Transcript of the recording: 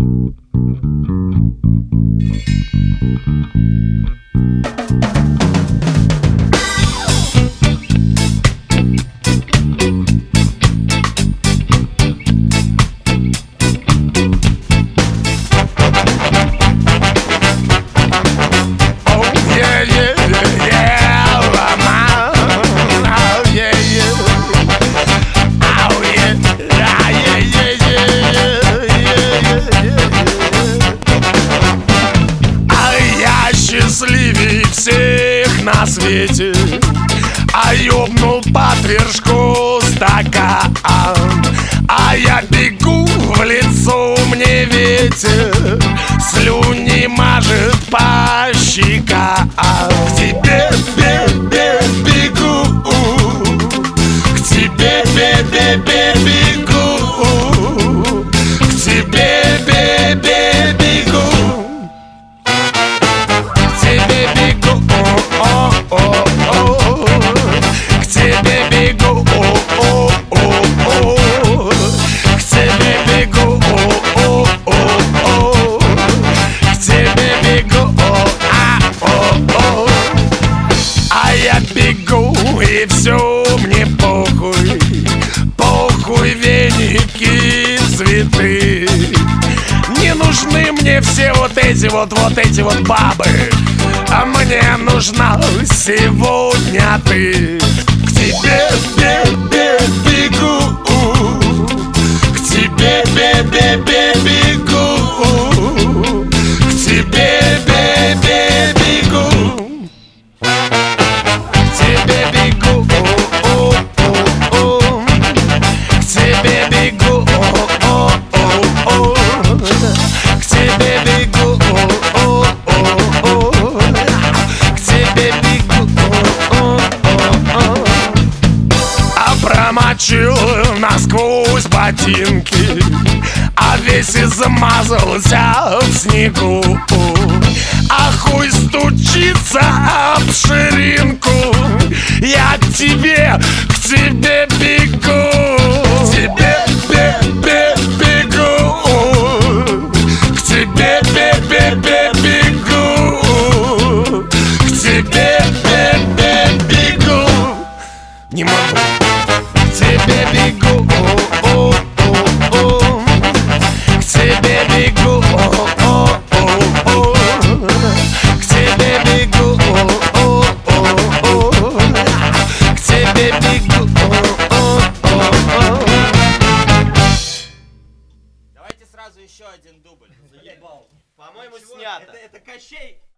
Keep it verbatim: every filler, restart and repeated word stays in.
Счастливей всех на свете, а ёбнул под вершку стакан. А я бегу, в лицо мне ветер, слюни мажет по щекам. К тебе бе-бе-бегу, к тебе бе-бе-бегу, к тебе бе-бе-бегу. И все мне похуй, похуй веники, цветы. Не нужны мне все вот эти вот, вот эти вот бабы, а мне нужна сегодня ты. К тебе бе-бе-бегу, к тебе бе-бе-бегу, к тебе бе-бе-бегу. Промочил насквозь ботинки, а весь измазался в снегу. А хуй стучится об ширинку, я к тебе, к тебе бегу. К тебе бе-бе-бегу, к тебе бе-бе-бегу, к тебе бе-бе-бегу. Не могу. К тебе бегу, о, о, о, к тебе бегу, о, о, о, к тебе бегу, о, о, о, к тебе бегу, о, о, о. Давайте сразу еще один дубль. Заебал. По-моему, снято. Это, это Кощей.